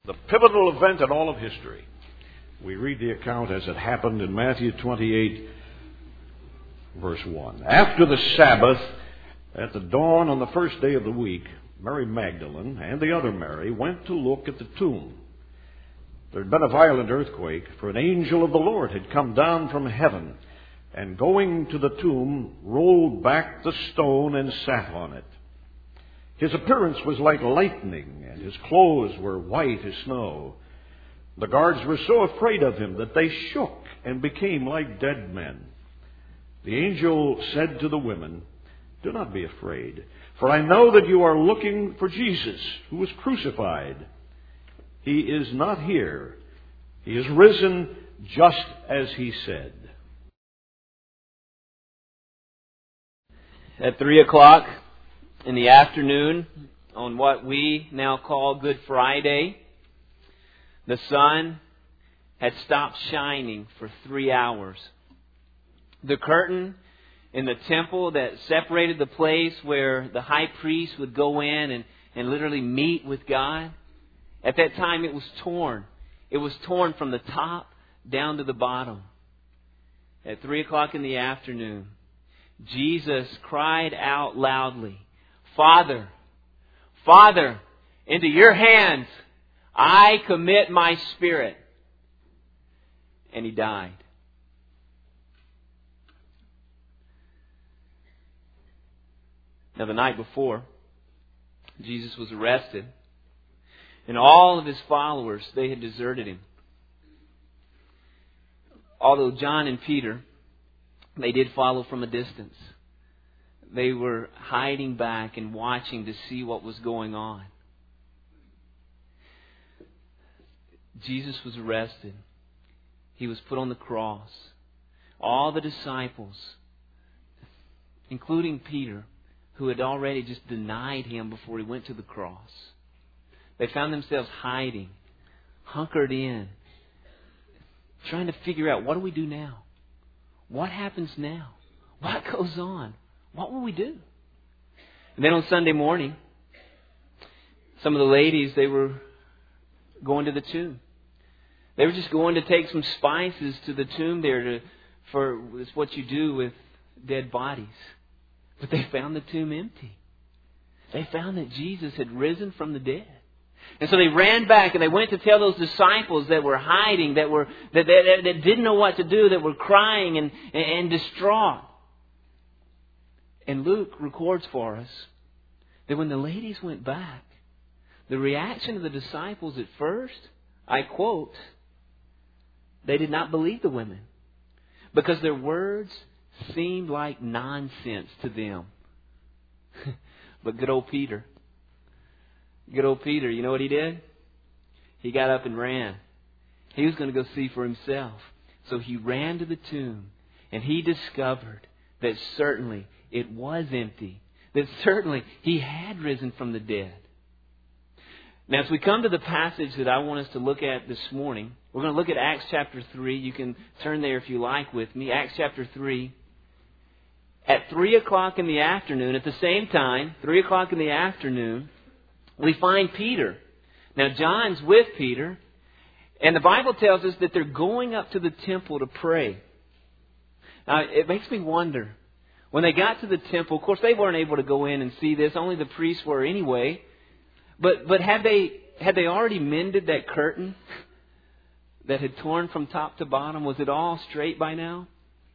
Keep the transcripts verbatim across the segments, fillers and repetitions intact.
The pivotal event in all of history. We read the account as it happened in Matthew twenty-eight, verse one. After the Sabbath, at the dawn on the first day of the week, Mary Magdalene and the other Mary went to look at the tomb. There had been a violent earthquake, for an angel of the Lord had come down from heaven, and going to the tomb, rolled back the stone and sat on it. His appearance was like lightning, and his clothes were white as snow. The guards were so afraid of him that they shook and became like dead men. The angel said to the women, "Do not be afraid, for I know that you are looking for Jesus, who was crucified. He is not here. He is risen just as he said." At three o'clock in the afternoon, on what we now call Good Friday, the sun had stopped shining for three hours. The curtain in the temple that separated the place where the high priest would go in and, and literally meet with God, at that time it was torn. It was torn from the top down to the bottom. At three o'clock in the afternoon, Jesus cried out loudly, "Father, Father, into your hands I commit my spirit." And he died. Now, the night before, Jesus was arrested, and all of his followers, they had deserted him. Although John and Peter, they did follow from a distance. They were hiding back and watching to see what was going on. Jesus was arrested. He was put on the cross. All the disciples, including Peter, who had already just denied him before he went to the cross, they found themselves hiding, hunkered in, trying to figure out, what do we do now? What happens now? What goes on? What will we do? And then on Sunday morning, some of the ladies, they were going to the tomb. They were just going to take some spices to the tomb there to, for it's what you do with dead bodies. But they found the tomb empty. They found that Jesus had risen from the dead. And so they ran back and they went to tell those disciples that were hiding, that were that, that, that didn't know what to do, that were crying and, and, and distraught. And Luke records for us that when the ladies went back, the reaction of the disciples at first, I quote, they did not believe the women because their words seemed like nonsense to them. But good old Peter, good old Peter, you know what he did? He got up and ran. He was going to go see for himself. So he ran to the tomb and he discovered that certainly it was empty. That certainly he had risen from the dead. Now, as we come to the passage that I want us to look at this morning, we're going to look at Acts chapter three. You can turn there if you like with me. Acts chapter three. At three o'clock in the afternoon, at the same time, three o'clock in the afternoon, we find Peter. Now, John's with Peter, and the Bible tells us that they're going up to the temple to pray. Now, it makes me wonder, when they got to the temple, of course, they weren't able to go in and see this. Only the priests were anyway. But but had they had they already mended that curtain that had torn from top to bottom? Was it all straight by now?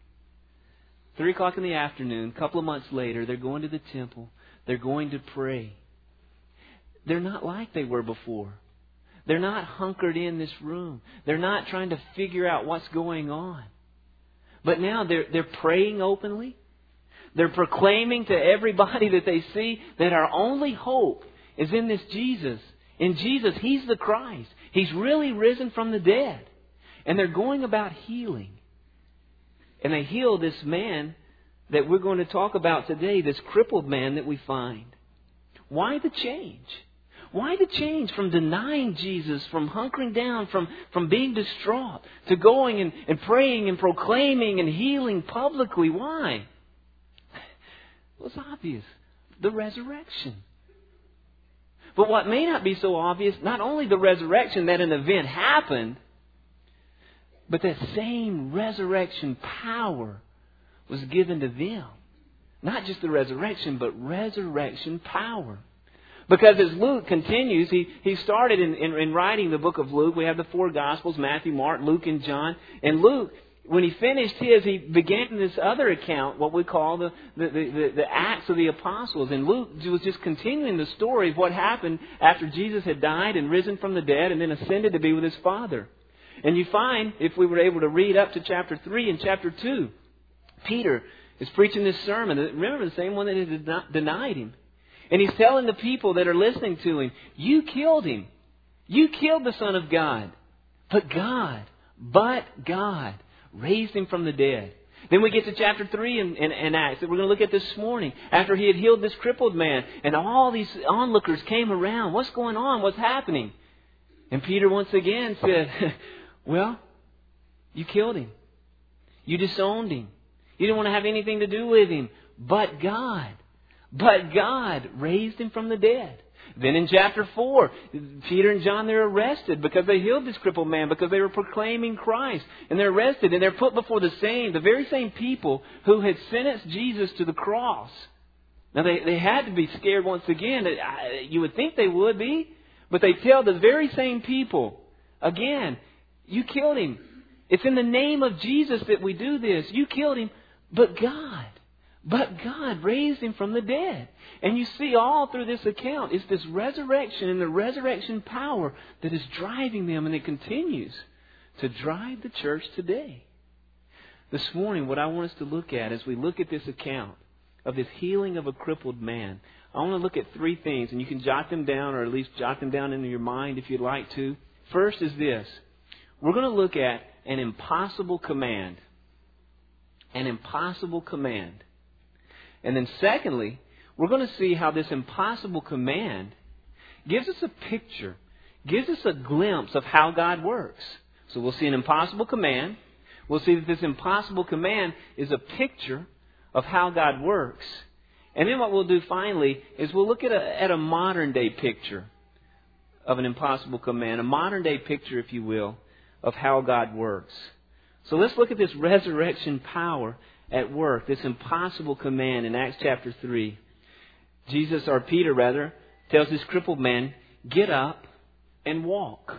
Three o'clock in the afternoon, a couple of months later, they're going to the temple. They're going to pray. They're not like they were before. They're not hunkered in this room. They're not trying to figure out what's going on. But now they're they're praying openly. They're proclaiming to everybody that they see that our only hope is in this Jesus. In Jesus, He's the Christ. He's really risen from the dead. And they're going about healing. And they heal this man that we're going to talk about today, this crippled man that we find. Why the change? Why the change from denying Jesus, from hunkering down, from, from being distraught, to going and, and praying and proclaiming and healing publicly? Why? Well, it's obvious. The resurrection. But what may not be so obvious, not only the resurrection, that an event happened, but that same resurrection power was given to them. Not just the resurrection, but resurrection power. Because as Luke continues, he, he started in, in, in writing the book of Luke. We have the four Gospels, Matthew, Mark, Luke, and John. And Luke, when he finished his, he began this other account, what we call the, the, the, the Acts of the Apostles. And Luke was just continuing the story of what happened after Jesus had died and risen from the dead and then ascended to be with His Father. And you find, if we were able to read up to chapter three and chapter two, Peter is preaching this sermon. Remember, the same one that had denied Him. And he's telling the people that are listening to him, you killed Him. You killed the Son of God. But God, but God raised Him from the dead. Then we get to chapter three in, in, in Acts that we're going to look at this morning. After He had healed this crippled man. And all these onlookers came around. What's going on? What's happening? And Peter once again said, well, you killed Him. You disowned Him. You didn't want to have anything to do with Him. But God. But God raised Him from the dead. Then in chapter four, Peter and John, they're arrested because they healed this crippled man, because they were proclaiming Christ. And they're arrested and they're put before the same, the very same people who had sentenced Jesus to the cross. Now they, they had to be scared once again. You would think they would be. But they tell the very same people, again, you killed Him. It's in the name of Jesus that we do this. You killed Him. But God, but God raised Him from the dead. And you see all through this account, it's this resurrection and the resurrection power that is driving them, and it continues to drive the church today. This morning, what I want us to look at as we look at this account of this healing of a crippled man, I want to look at three things, and you can jot them down, or at least jot them down into your mind if you'd like to. First is this. We're going to look at an impossible command. An impossible command. And then secondly, we're going to see how this impossible command gives us a picture, gives us a glimpse of how God works. So we'll see an impossible command. We'll see that this impossible command is a picture of how God works. And then what we'll do finally is we'll look at a, at a modern day picture of an impossible command, a modern day picture, if you will, of how God works. So let's look at this resurrection power at work, this impossible command in Acts chapter three. Jesus, or Peter rather, tells this crippled man, get up and walk.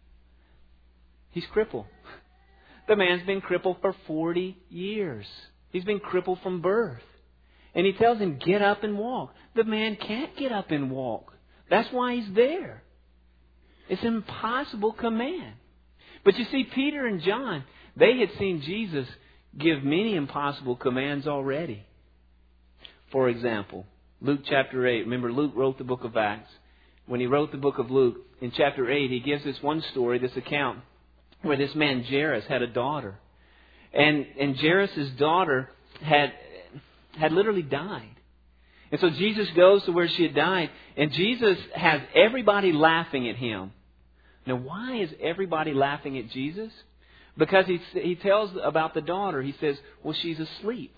He's crippled. The man's been crippled for forty years. He's been crippled from birth. And he tells him, get up and walk. The man can't get up and walk. That's why he's there. It's an impossible command. But you see, Peter and John, they had seen Jesus give many impossible commands already. For example, Luke chapter eight. Remember, Luke wrote the book of Acts. When he wrote the book of Luke, in chapter eight, he gives this one story, this account, where this man Jairus had a daughter. And, and Jairus' daughter had, had literally died. And so Jesus goes to where she had died, and Jesus has everybody laughing at Him. Now, why is everybody laughing at Jesus? Because he, he tells about the daughter. He says, well, she's asleep.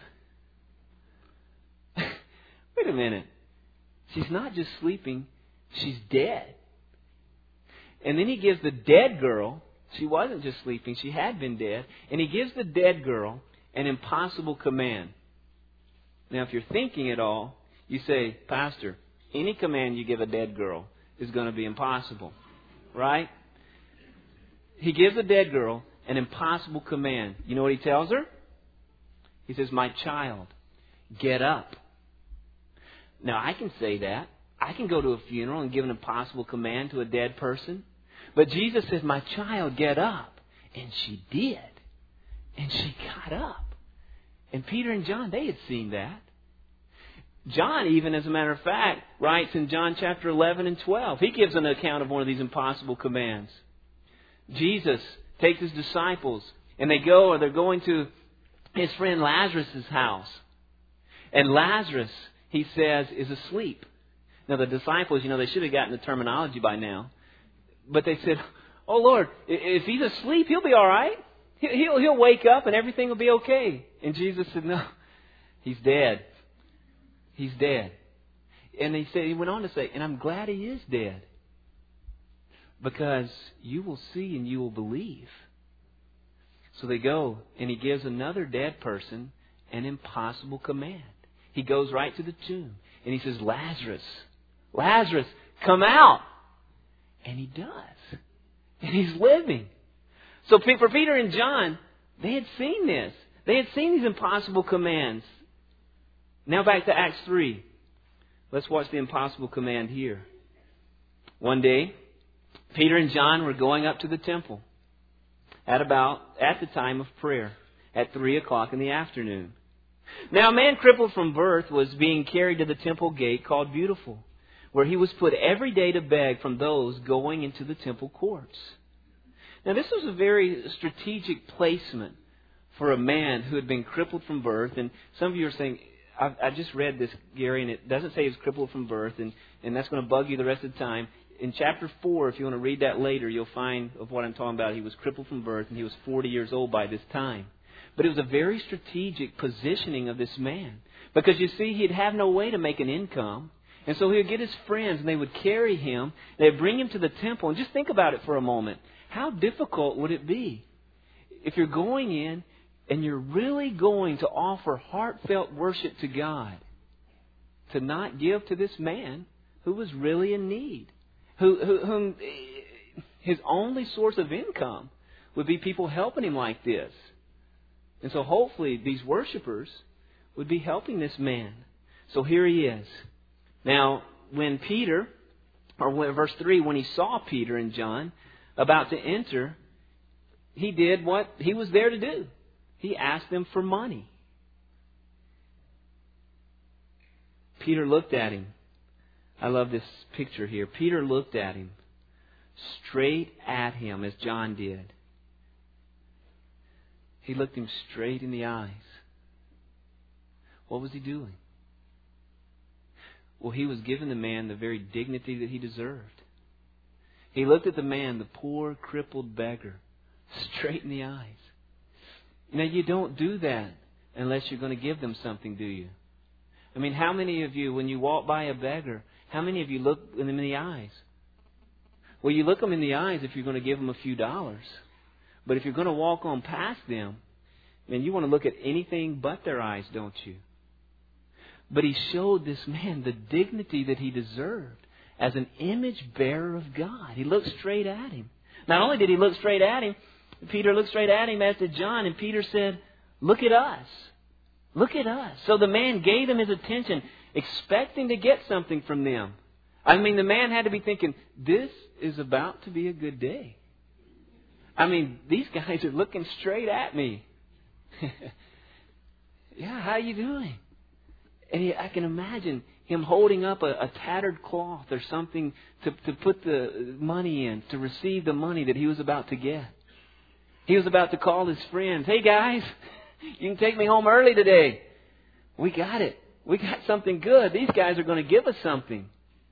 Wait a minute. She's not just sleeping. She's dead. And then he gives the dead girl, she wasn't just sleeping, she had been dead. And he gives the dead girl an impossible command. Now, if you're thinking at all, you say, Pastor, any command you give a dead girl is going to be impossible. Right? He gives the dead girl an impossible command. You know what he tells her? He says, my child, get up. Now, I can say that. I can go to a funeral and give an impossible command to a dead person. But Jesus says, my child, get up. And she did. And she got up. And Peter and John, they had seen that. John, even as a matter of fact, writes in John chapter eleven and twelve. He gives an account of one of these impossible commands. Jesus takes His disciples and they go, or they're going to his friend Lazarus' house. And Lazarus, he says, is asleep. Now the disciples, you know, they should have gotten the terminology by now. But they said, oh Lord, if he's asleep, he'll be all right. He'll, he'll wake up and everything will be okay. And Jesus said, no, he's dead. He's dead. And he said, he went on to say, and I'm glad he is dead, because you will see and you will believe. So they go, and he gives another dead person an impossible command. He goes right to the tomb, and he says, Lazarus, Lazarus, come out. And he does. And he's living. So for Peter and John, they had seen this. They had seen these impossible commands. Now back to Acts three. Let's watch the impossible command here. One day, Peter and John were going up to the temple at about at the time of prayer at three o'clock in the afternoon. Now a man crippled from birth was being carried to the temple gate called Beautiful, where he was put every day to beg from those going into the temple courts. Now this was a very strategic placement for a man who had been crippled from birth. And some of you are saying, I, I just read this, Gary, and it doesn't say he was crippled from birth, and, and that's going to bug you the rest of the time. In chapter four, if you want to read that later, you'll find of what I'm talking about. He was crippled from birth, and he was forty years old by this time. But it was a very strategic positioning of this man. Because you see, he'd have no way to make an income. And so he would get his friends, and they would carry him. They'd bring him to the temple. And just think about it for a moment. How difficult would it be if you're going in and you're really going to offer heartfelt worship to God, to not give to this man who was really in need, who, who, whom his only source of income would be people helping him like this. And so hopefully these worshipers would be helping this man. So here he is. Now, when Peter, or when, verse three, when he saw Peter and John about to enter, he did what he was there to do. He asked them for money. Peter looked at him. I love this picture here. Peter looked at him, straight at him, as John did. He looked him straight in the eyes. What was he doing? Well, he was giving the man the very dignity that he deserved. He looked at the man, the poor, crippled beggar, straight in the eyes. Now, you don't do that unless you're going to give them something, do you? I mean, how many of you, when you walk by a beggar, how many of you look them in the eyes? Well, you look them in the eyes if you're going to give them a few dollars. But if you're going to walk on past them, then you want to look at anything but their eyes, don't you? But he showed this man the dignity that he deserved as an image bearer of God. He looked straight at him. Not only did he look straight at him, Peter looked straight at him, as did John, and Peter said, "Look at us. Look at us." So the man gave them his attention, expecting to get something from them. I mean, the man had to be thinking, this is about to be a good day. I mean, these guys are looking straight at me. Yeah, how you doing? And he, I can imagine him holding up a, a tattered cloth or something to, to put the money in, to receive the money that he was about to get. He was about to call his friends. "Hey guys, you can take me home early today. We got it. We got something good. These guys are going to give us something."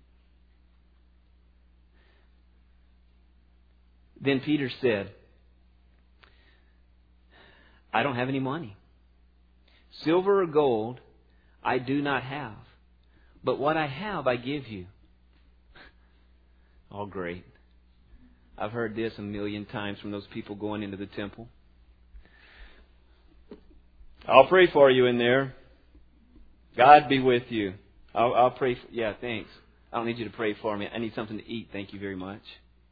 Then Peter said, "I don't have any money. Silver or gold I do not have. But what I have I give you." Oh, great. I've heard this a million times from those people going into the temple. "I'll pray for you in there. God be with you. I'll, I'll pray for, yeah, thanks. I don't need you to pray for me. I need something to eat. Thank you very much."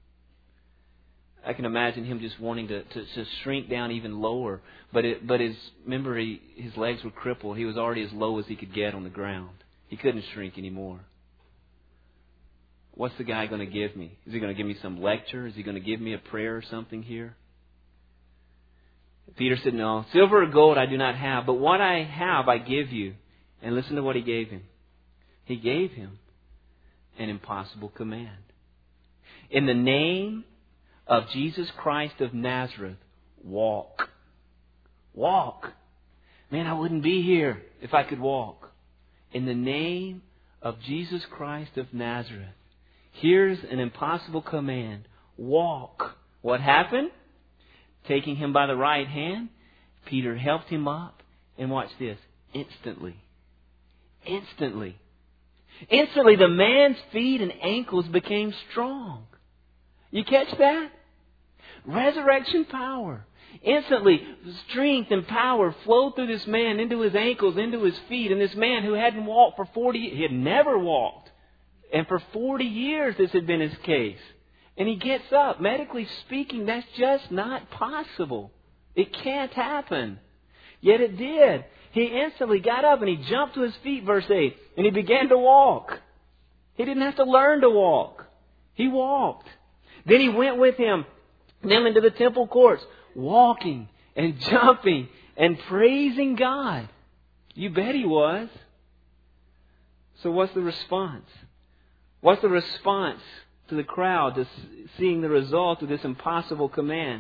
I can imagine him just wanting to, to, to shrink down even lower. But it, but his, remember, he, his legs were crippled. He was already as low as he could get on the ground. He couldn't shrink anymore. What's the guy going to give me? Is he going to give me some lecture? Is he going to give me a prayer or something here? Peter said, "No, silver or gold I do not have, but what I have I give you." And listen to what he gave him. He gave him an impossible command. "In the name of Jesus Christ of Nazareth, walk." Walk. Man, I wouldn't be here if I could walk. In the name of Jesus Christ of Nazareth. Here's an impossible command. Walk. What happened? Taking him by the right hand, Peter helped him up. And watch this. Instantly. Instantly. Instantly, the man's feet and ankles became strong. You catch that? Resurrection power. Instantly, strength and power flowed through this man into his ankles, into his feet. And this man who hadn't walked for forty years, he had never walked. And for forty years this had been his case. And he gets up. Medically speaking, that's just not possible. It can't happen. Yet it did. He instantly got up and he jumped to his feet, verse eight, and he began to walk. He didn't have to learn to walk. He walked. Then he went with him, them into the temple courts, walking and jumping and praising God. You bet he was. So what's the response? What's the response to the crowd to seeing the result of this impossible command?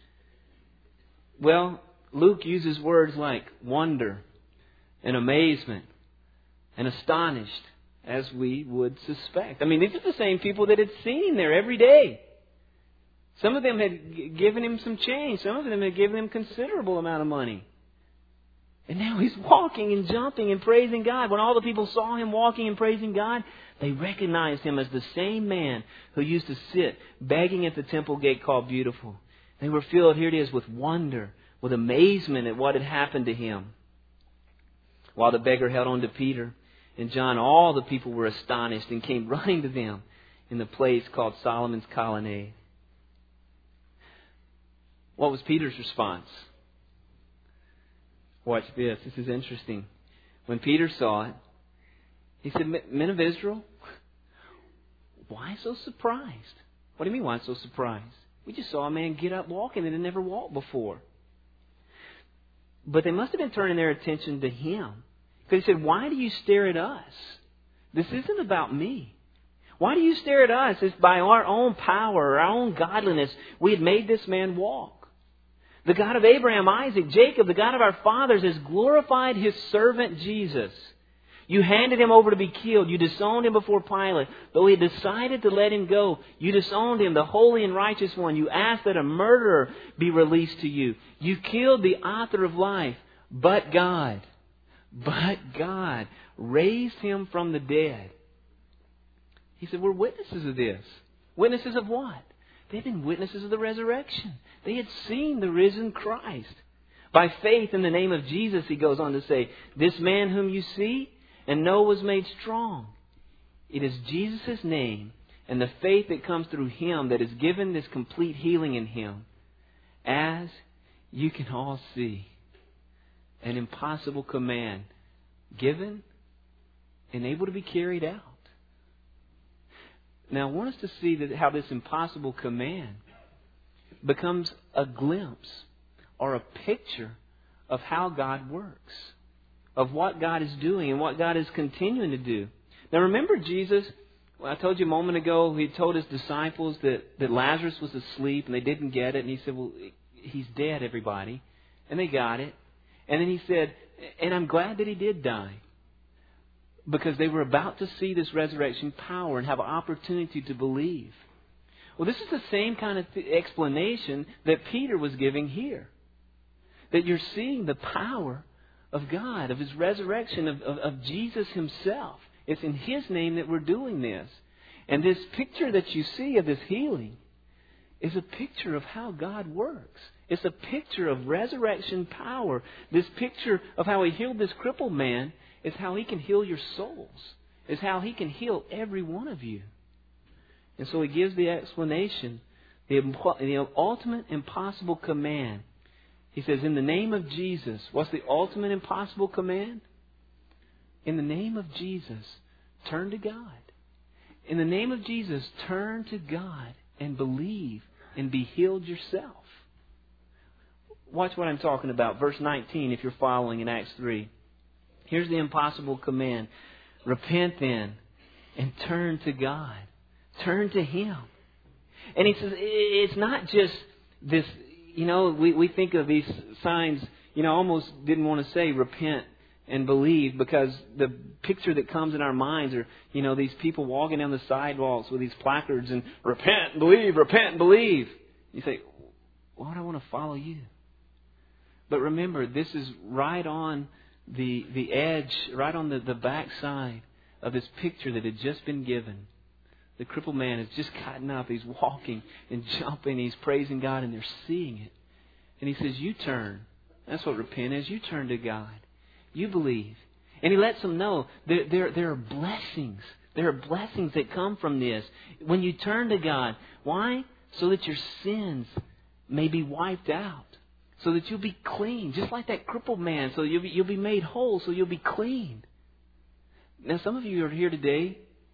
Well, Luke uses words like wonder and amazement and astonished, as we would suspect. I mean, these are the same people that had seen him there every day. Some of them had given him some change. Some of them had given him considerable amount of money. And now he's walking and jumping and praising God. When all the people saw him walking and praising God, they recognized him as the same man who used to sit begging at the temple gate called Beautiful. They were filled, here it is, with wonder, with amazement at what had happened to him. While the beggar held on to Peter and John, all the people were astonished and came running to them in the place called Solomon's Colonnade. What was Peter's response? Watch this. This is interesting. When Peter saw it, he said, "Men of Israel, why so surprised?" What do you mean, why so surprised? We just saw a man get up walking that had never walked before. But they must have been turning their attention to him. Because he said, "Why do you stare at us? This isn't about me. Why do you stare at us? It's by our own power, our own godliness, we had made this man walk. The God of Abraham, Isaac, Jacob, the God of our fathers, has glorified His servant Jesus. You handed Him over to be killed. You disowned Him before Pilate. Though He had decided to let Him go, you disowned Him, the holy and righteous one. You asked that a murderer be released to you. You killed the author of life. But God, but God raised Him from the dead." He said, we're witnesses of this. Witnesses of what? They've been witnesses of the resurrection. They had seen the risen Christ. By faith in the name of Jesus, he goes on to say, this man whom you see and know was made strong. It is Jesus' name and the faith that comes through Him that has given this complete healing in Him. As you can all see, an impossible command given and able to be carried out. Now, I want us to see that how this impossible command becomes a glimpse or a picture of how God works, of what God is doing and what God is continuing to do. Now, remember Jesus, well, I told you a moment ago, He told His disciples that, that Lazarus was asleep and they didn't get it. And He said, well, he's dead, everybody. And they got it. And then He said, and I'm glad that he did die. Because they were about to see this resurrection power and have an opportunity to believe. Well, this is the same kind of th- explanation that Peter was giving here. That you're seeing the power of God, of His resurrection, of, of, of Jesus Himself. It's in His name that we're doing this. And this picture that you see of this healing is a picture of how God works. It's a picture of resurrection power. This picture of how He healed this crippled man is how He can heal your souls. Is how He can heal every one of you. And so He gives the explanation, the, the ultimate impossible command. He says, in the name of Jesus, what's the ultimate impossible command? In the name of Jesus, turn to God. In the name of Jesus, turn to God and believe and be healed yourself. Watch what I'm talking about. Verse nineteen, if you're following in Acts three. Here's the impossible command. Repent then and turn to God. Turn to Him. And He says, it's not just this, you know, we, we think of these signs, you know, almost didn't want to say repent and believe because the picture that comes in our minds are, you know, these people walking down the sidewalks with these placards and repent and believe, repent and believe. You say, why would I want to follow you? But remember, this is right on the the edge, right on the, the backside of this picture that had just been given. The crippled man has just gotten up. He's walking and jumping. He's praising God, and they're seeing it. And he says, you turn. That's what repent is. You turn to God. You believe. And he lets them know there, there, there are blessings. There are blessings that come from this. When you turn to God, why? So that your sins may be wiped out. So that you'll be clean. Just like that crippled man. So you'll be, you'll be made whole. So you'll be clean. Now some of you are here today,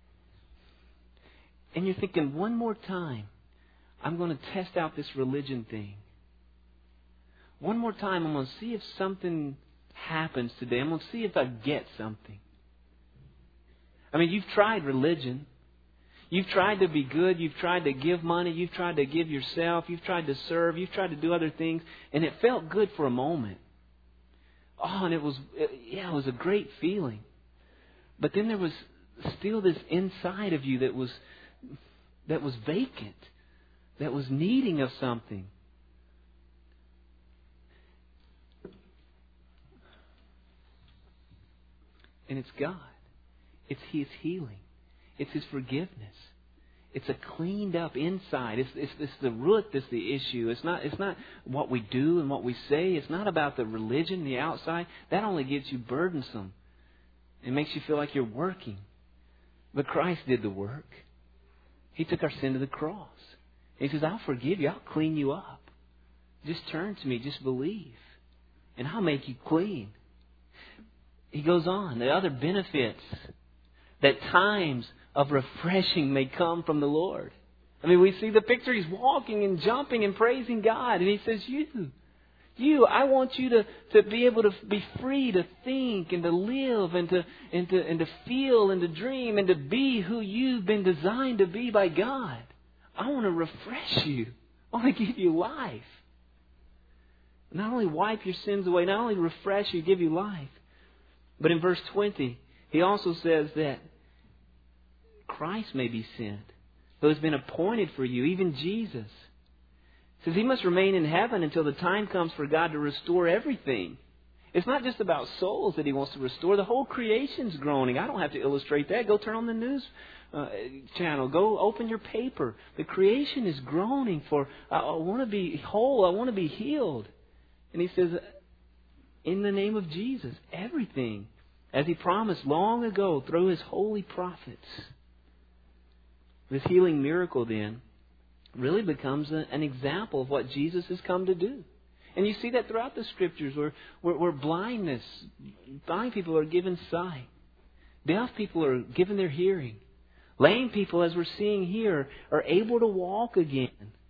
and you're thinking, one more time, I'm going to test out this religion thing. One more time, I'm going to see if something happens today. I'm going to see if I get something. I mean, you've tried religion. You've tried to be good. You've tried to give money. You've tried to give yourself. You've tried to serve. You've tried to do other things. And it felt good for a moment. Oh, and it was, yeah, it was a great feeling. But then there was still this inside of you that was that was vacant, that was needing of something. And it's God. It's His healing. It's His forgiveness. It's a cleaned up inside. It's, it's, it's the root that's the issue. It's not, it's not what we do and what we say. It's not about the religion, the outside. That only gets you burdensome. It makes you feel like you're working. But Christ did the work. He took our sin to the cross. He says, I'll forgive you. I'll clean you up. Just turn to me. Just believe. And I'll make you clean. He goes on. The other benefits. That times of refreshing may come from the Lord. I mean, we see the picture. He's walking and jumping and praising God. And He says, you, you, I want you to, to be able to be free to think and to live and to, and to, and to feel and to dream and to be who you've been designed to be by God. I want to refresh you. I want to give you life. Not only wipe your sins away, not only refresh you, give you life. But in verse twenty, He also says that Christ may be sent, who has been appointed for you, even Jesus. He says He must remain in heaven until the time comes for God to restore everything. It's not just about souls that He wants to restore. The whole creation's groaning. I don't have to illustrate that. Go turn on the news uh, channel. Go open your paper. The creation is groaning for, I, I want to be whole. I want to be healed. And He says, in the name of Jesus, everything, as He promised long ago through His holy prophets. This healing miracle then really becomes a, an example of what Jesus has come to do. And you see that throughout the Scriptures where, where, where blindness, blind people are given sight. Deaf people are given their hearing. Lame people, as we're seeing here, are able to walk again.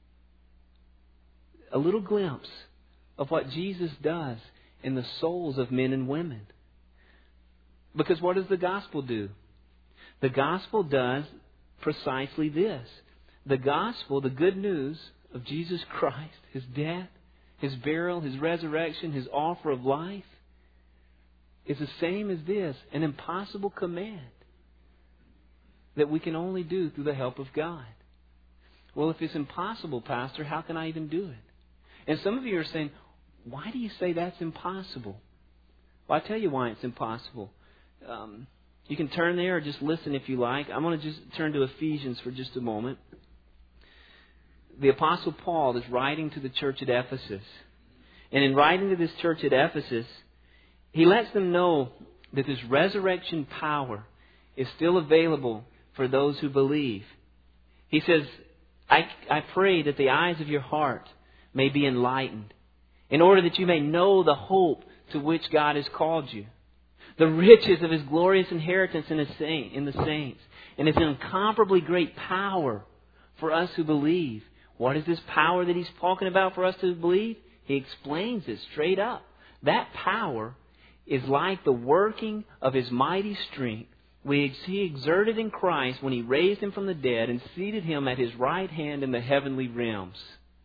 A little glimpse of what Jesus does in the souls of men and women. Because what does the gospel do? The gospel does precisely this. The gospel, the good news of Jesus Christ, His death, His burial, His resurrection, His offer of life, is the same as this, an impossible command that we can only do through the help of God. Well, if it's impossible, Pastor, how can I even do it? And some of you are saying, why do you say that's impossible? Well, I'll tell you why it's impossible. Um, you can turn there or just listen if you like. I'm going to just turn to Ephesians for just a moment. The Apostle Paul is writing to the church at Ephesus. And in writing to this church at Ephesus, he lets them know that this resurrection power is still available for those who believe. He says, I, I pray that the eyes of your heart may be enlightened, in order that you may know the hope to which God has called you, the riches of His glorious inheritance in, His saint, in the saints, and His incomparably great power for us who believe. What is this power that He's talking about for us to believe? He explains it straight up. That power is like the working of His mighty strength, which He exerted in Christ when He raised Him from the dead and seated Him at His right hand in the heavenly realms.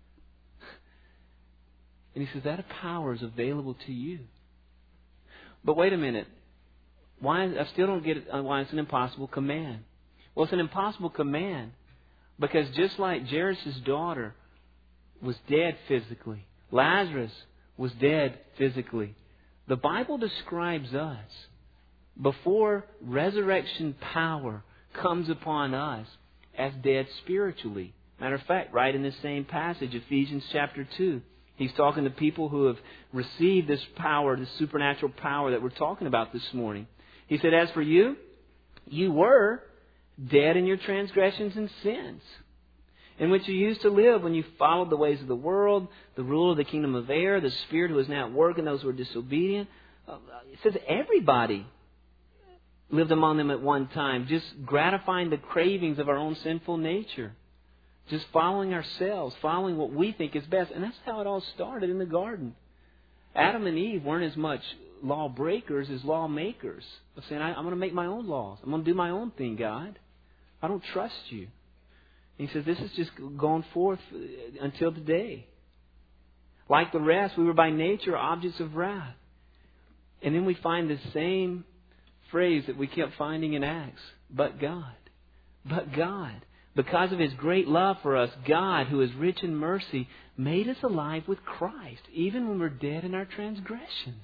And He says that power is available to you. But wait a minute. Why? I still don't get it, why it's an impossible command. Well, it's an impossible command because just like Jairus' daughter was dead physically, Lazarus was dead physically, the Bible describes us before resurrection power comes upon us as dead spiritually. Matter of fact, right in this same passage, Ephesians chapter two, he's talking to people who have received this power, this supernatural power that we're talking about this morning. He said, as for you, you were dead in your transgressions and sins, in which you used to live when you followed the ways of the world, the rule of the kingdom of air, the spirit who is now at work in those who are disobedient. It says everybody lived among them at one time, just gratifying the cravings of our own sinful nature. Just following ourselves, following what we think is best. And that's how it all started in the garden. Adam and Eve weren't as much lawbreakers as lawmakers. Of saying, I'm going to make my own laws. I'm going to do my own thing, God. I don't trust you. And he says, this is just going forth until today. Like the rest, we were by nature objects of wrath. And then we find the same phrase that we kept finding in Acts. But God. But God. Because of His great love for us, God, who is rich in mercy, made us alive with Christ, even when we're dead in our transgressions.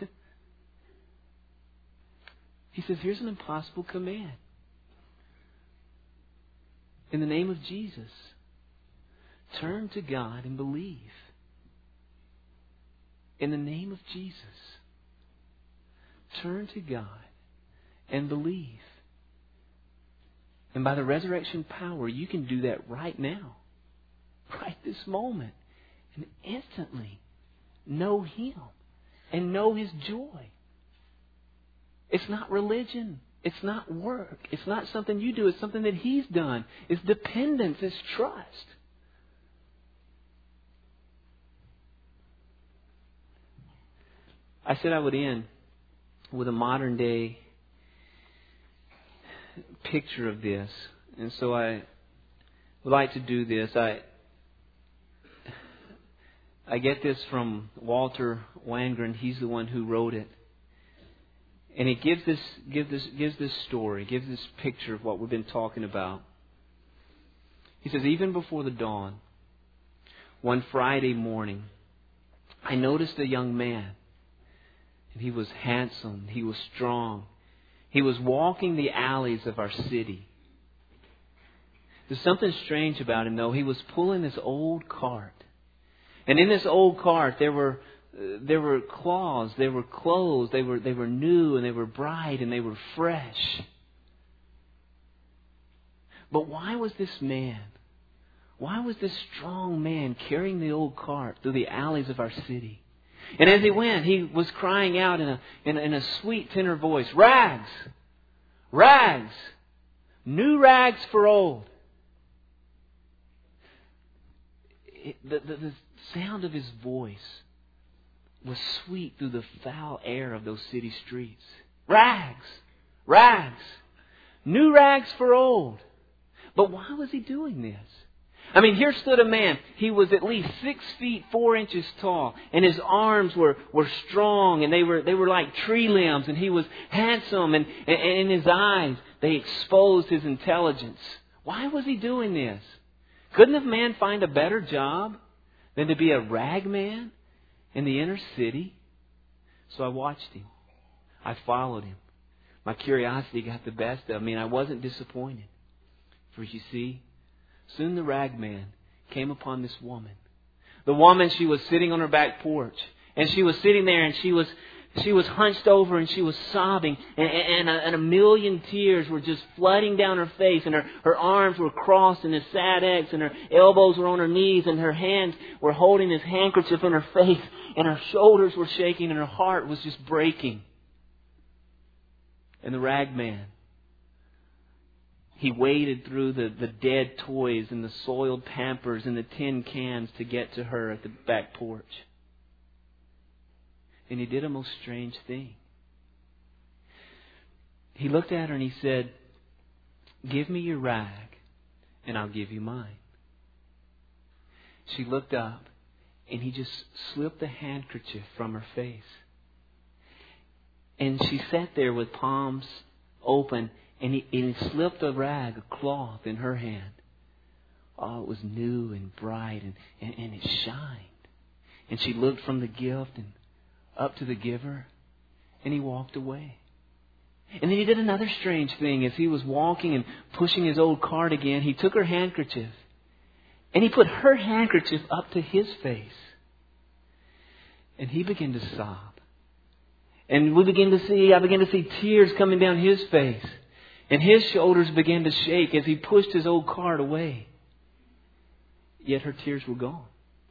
He says, here's an impossible command. In the name of Jesus, turn to God and believe. In the name of Jesus, turn to God and believe. And by the resurrection power, you can do that right now. Right this moment. And instantly know Him and know His joy. It's not religion. It's not work. It's not something you do. It's something that He's done. It's dependence. It's trust. I said I would end with a modern day picture of this. And so I would like to do this. I I get this from Walter Wangerin. He's the one who wrote it. And it gives this gives this gives this story, gives this picture of what we've been talking about. He says, even before the dawn, one Friday morning, I noticed a young man. And he was handsome, he was strong. He was walking the alleys of our city. There's something strange about him, though. He was pulling this old cart. And in this old cart, there were uh, there were cloths, there were clothes, they were they were new and they were bright and they were fresh. But why was this man, why was this strong man carrying the old cart through the alleys of our city? And as he went, he was crying out in a, in a, in a sweet tenor voice, rags, rags, new rags for old. It, the, the, the sound of his voice was sweet through the foul air of those city streets. Rags, rags, new rags for old. But why was he doing this? I mean, here stood a man. He was at least six feet four inches tall, and his arms were, were strong, and they were they were like tree limbs, and he was handsome, and, and, and in his eyes they exposed his intelligence. Why was he doing this? Couldn't a man find a better job than to be a rag man in the inner city? So I watched him. I followed him. My curiosity got the best of me, and I wasn't disappointed. For you see, soon the rag man came upon this woman. The woman, she was sitting on her back porch. And she was sitting there and she was she was hunched over and she was sobbing. And, and, a, and a million tears were just flooding down her face. And her, her arms were crossed in a sad X. And her elbows were on her knees. And her hands were holding this handkerchief in her face. And her shoulders were shaking and her heart was just breaking. And the rag man, he waded through the, the dead toys and the soiled Pampers and the tin cans to get to her at the back porch. And he did a most strange thing. He looked at her and he said, "Give me your rag and I'll give you mine." She looked up and he just slipped the handkerchief from her face. And she sat there with palms open. And he, and he slipped a rag, a cloth in her hand. Oh, it was new and bright and, and, and it shined. And she looked from the gift and up to the giver. And he walked away. And then he did another strange thing. As he was walking and pushing his old cart again, he took her handkerchief and he put her handkerchief up to his face. And he began to sob. And we began to see, I began to see tears coming down his face. And his shoulders began to shake as he pushed his old cart away. Yet her tears were gone.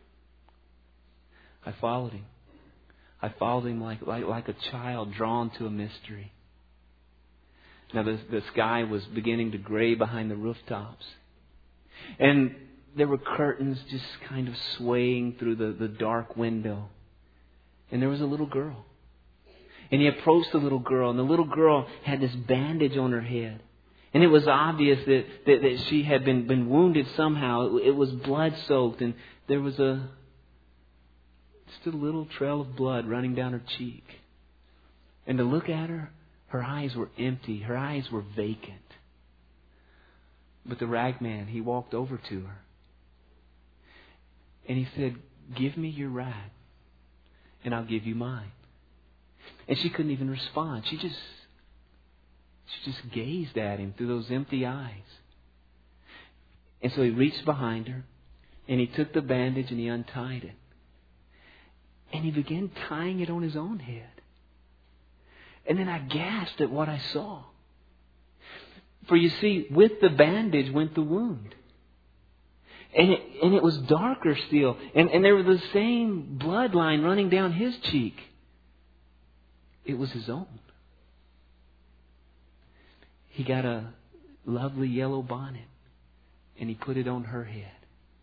I followed him. I followed him like, like, like a child drawn to a mystery. Now the, the sky was beginning to gray behind the rooftops. And there were curtains just kind of swaying through the, the dark window. And there was a little girl. And he approached the little girl. And the little girl had this bandage on her head. And it was obvious that, that, that she had been, been wounded somehow. It, it was blood soaked. And there was a just a little trail of blood running down her cheek. And to look at her, her eyes were empty. Her eyes were vacant. But the ragman, he walked over to her. And he said, "Give me your rag, and I'll give you mine." And she couldn't even respond. She just, she just gazed at him through those empty eyes. And so he reached behind her, and he took the bandage and he untied it. And he began tying it on his own head. And then I gasped at what I saw. For you see, with the bandage went the wound. And it, and it was darker still. And, and there was the same bloodline running down his cheek. It was his own. He got a lovely yellow bonnet and he put it on her head.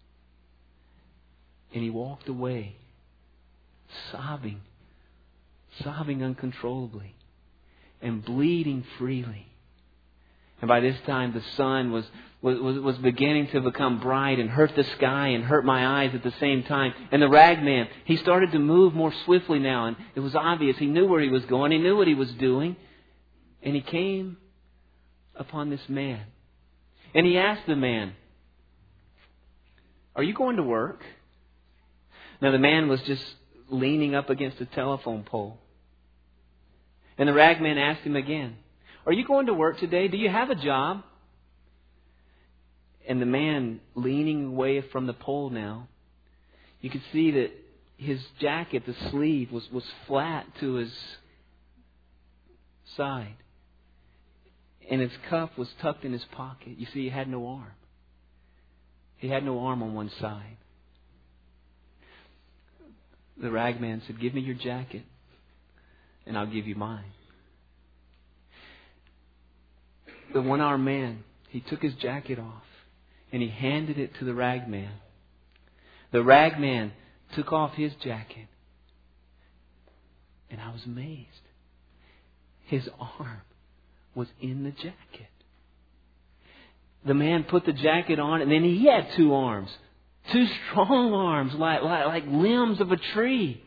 And he walked away, sobbing, sobbing uncontrollably and bleeding freely. And by this time the sun was, was, was beginning to become bright and hurt the sky and hurt my eyes at the same time. And the ragman, he started to move more swiftly now. And it was obvious. He knew where he was going. He knew what he was doing. And he came upon this man. And he asked the man, "Are you going to work?" Now the man was just leaning up against a telephone pole. And the ragman asked him again, "Are you going to work today? Do you have a job?" And the man, leaning away from the pole now, you could see that his jacket, the sleeve, was, was flat to his side. And his cuff was tucked in his pocket. You see, he had no arm. He had no arm on one side. The ragman said, "Give me your jacket, and I'll give you mine." The one-armed man, he took his jacket off and he handed it to the ragman. The ragman took off his jacket. And I was amazed. His arm was in the jacket. The man put the jacket on and then he had two arms. Two strong arms like, like, like limbs of a tree.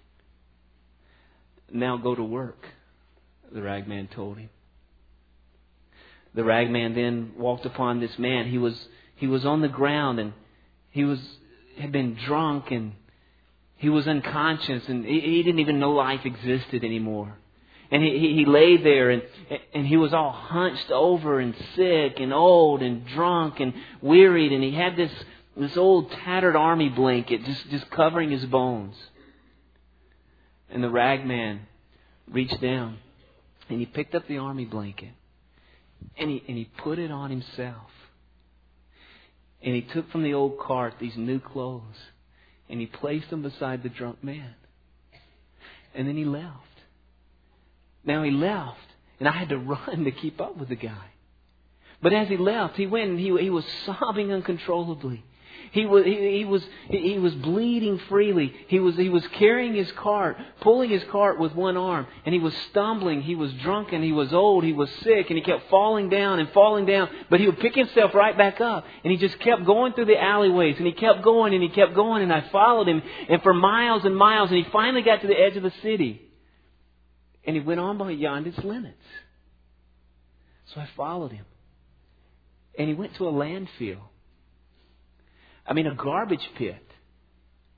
"Now go to work," the ragman told him. The ragman then walked upon this man. He was he was on the ground and he was had been drunk and he was unconscious and he, he didn't even know life existed anymore. And he, he, he lay there and and he was all hunched over and sick and old and drunk and wearied, and he had this this old tattered army blanket just, just covering his bones. And the ragman reached down and he picked up the army blanket. And he, and he put it on himself. And he took from the old cart these new clothes. And he placed them beside the drunk man. And then he left. Now he left. And I had to run to keep up with the guy. But as he left, he went and he, he was sobbing uncontrollably. He was he, he was he was bleeding freely. He was he was carrying his cart, pulling his cart with one arm, and he was stumbling. He was drunken. He was old. He was sick, and he kept falling down and falling down. But he would pick himself right back up, and he just kept going through the alleyways, and he kept going and he kept going, and I followed him, and for miles and miles, and he finally got to the edge of the city, and he went on beyond its limits. So I followed him, and he went to a landfill. I mean, a garbage pit.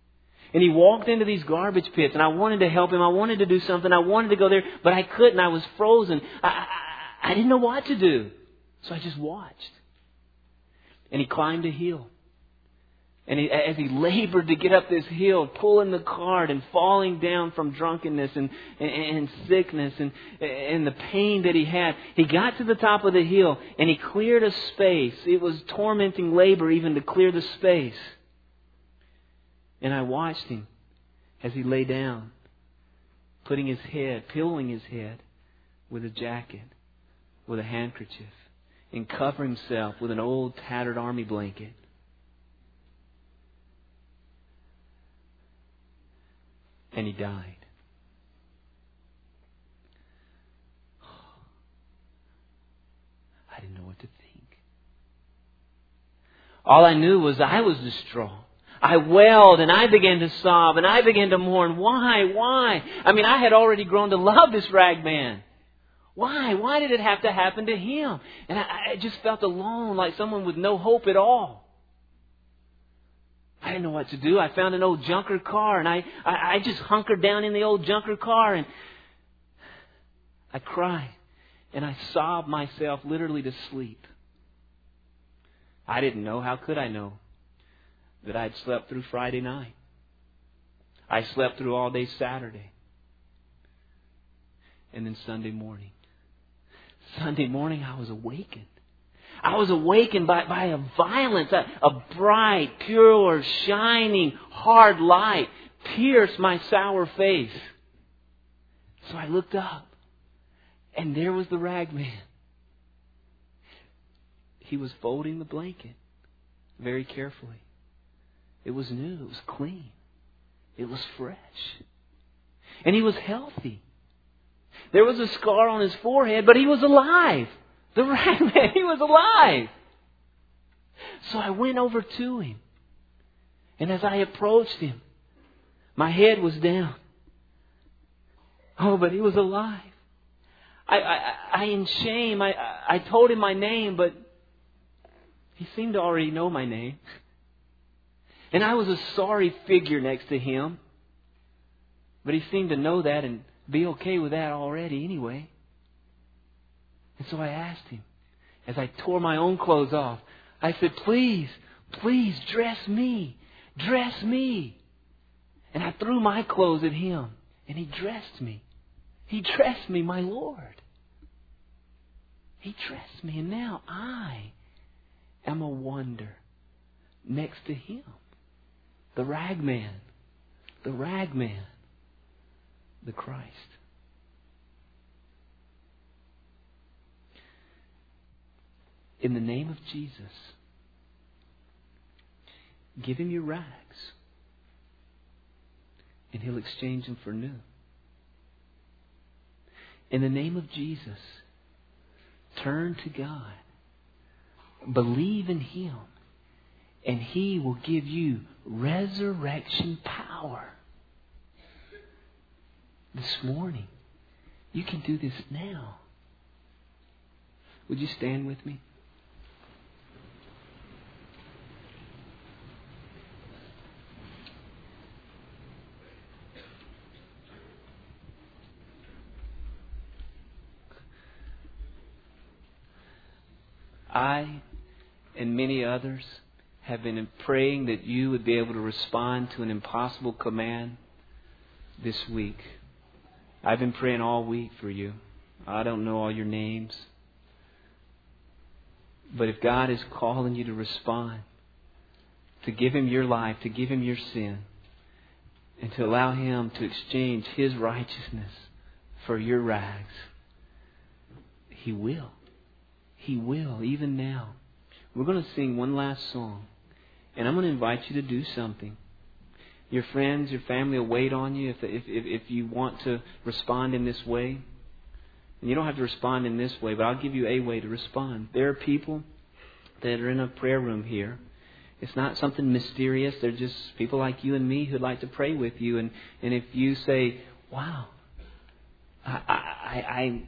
And he walked into these garbage pits, and I wanted to help him. I wanted to do something. I wanted to go there, but I couldn't. I was frozen. I, I, I didn't know what to do. So I just watched. And he climbed a hill. And he, as he labored to get up this hill, pulling the cart and falling down from drunkenness and, and, and sickness and, and the pain that he had, he got to the top of the hill and he cleared a space. It was tormenting labor even to clear the space. And I watched him as he lay down, putting his head, pillowing his head with a jacket, with a handkerchief, and cover himself with an old tattered army blanket. And he died. I didn't know what to think. All I knew was I was distraught. I wailed and I began to sob and I began to mourn. Why? Why? I mean, I had already grown to love this ragman. Why? Why did it have to happen to him? And I, I just felt alone, like someone with no hope at all. I didn't know what to do. I found an old junker car and I, I, I just hunkered down in the old junker car and I cried and I sobbed myself literally to sleep. I didn't know. How could I know that I'd slept through Friday night? I slept through all day Saturday. And then Sunday morning. Sunday morning I was awakened. I was awakened by, by a violence, a, a bright, pure, shining, hard light pierced my sour face. So I looked up, and there was the ragman. He was folding the blanket very carefully. It was new. It was clean. It was fresh. And he was healthy. There was a scar on his forehead, but he was alive. The ragman, he was alive. So I went over to him. And as I approached him, my head was down. Oh, but he was alive. I, I, I in shame, I, I told him my name, but he seemed to already know my name. And I was a sorry figure next to him. But he seemed to know that and be okay with that already anyway. And so I asked him, as I tore my own clothes off, I said, please, please dress me. Dress me. And I threw my clothes at him. And he dressed me. He dressed me, my Lord. He dressed me. And now I am a wonder next to him. The ragman. The ragman. The Christ. In the name of Jesus, give him your rags, and he'll exchange them for new. In the name of Jesus, turn to God, believe in him, and he will give you resurrection power. This morning, you can do this now. Would you stand with me? I and many others have been praying that you would be able to respond to an impossible command this week. I've been praying all week for you. I don't know all your names. But if God is calling you to respond, to give him your life, to give him your sin, and to allow him to exchange his righteousness for your rags, he will. He will, even now. We're going to sing one last song. And I'm going to invite you to do something. Your friends, your family will wait on you if, if, if, if you want to respond in this way. And you don't have to respond in this way, but I'll give you a way to respond. There are people that are in a prayer room here. It's not something mysterious. They're just people like you and me who'd like to pray with you. And, and if you say, wow, I, I, I,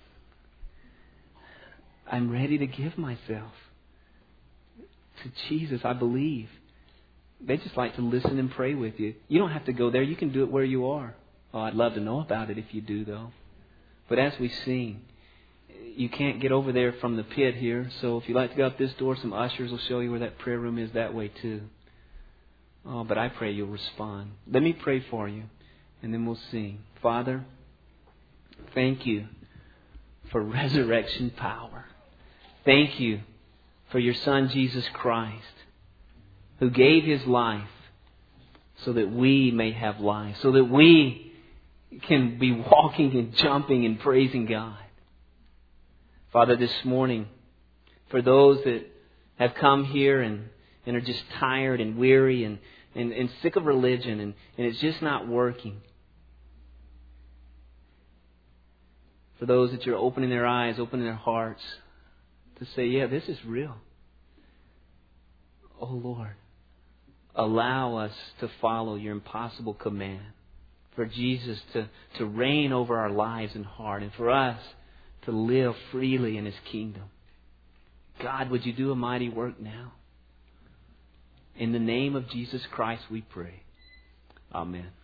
I'm ready to give myself to Jesus. I believe they just like to listen and pray with you. You don't have to go there. You can do it where you are. Oh, I'd love to know about it if you do, though. But as we sing, you can't get over there from the pit here. So if you like to go out this door, some ushers will show you where that prayer room is that way too. Oh, but I pray you'll respond. Let me pray for you, and then we'll sing. Father, thank you for resurrection power. Thank you for your Son, Jesus Christ, who gave His life so that we may have life, so that we can be walking and jumping and praising God. Father, this morning, for those that have come here and, and are just tired and weary and, and, and sick of religion and, and it's just not working. For those that you're opening their eyes, opening their hearts to say, yeah, this is real. Oh Lord, allow us to follow your impossible command. For Jesus to, to reign over our lives and heart, and for us to live freely in His kingdom. God, would you do a mighty work now? In the name of Jesus Christ we pray. Amen.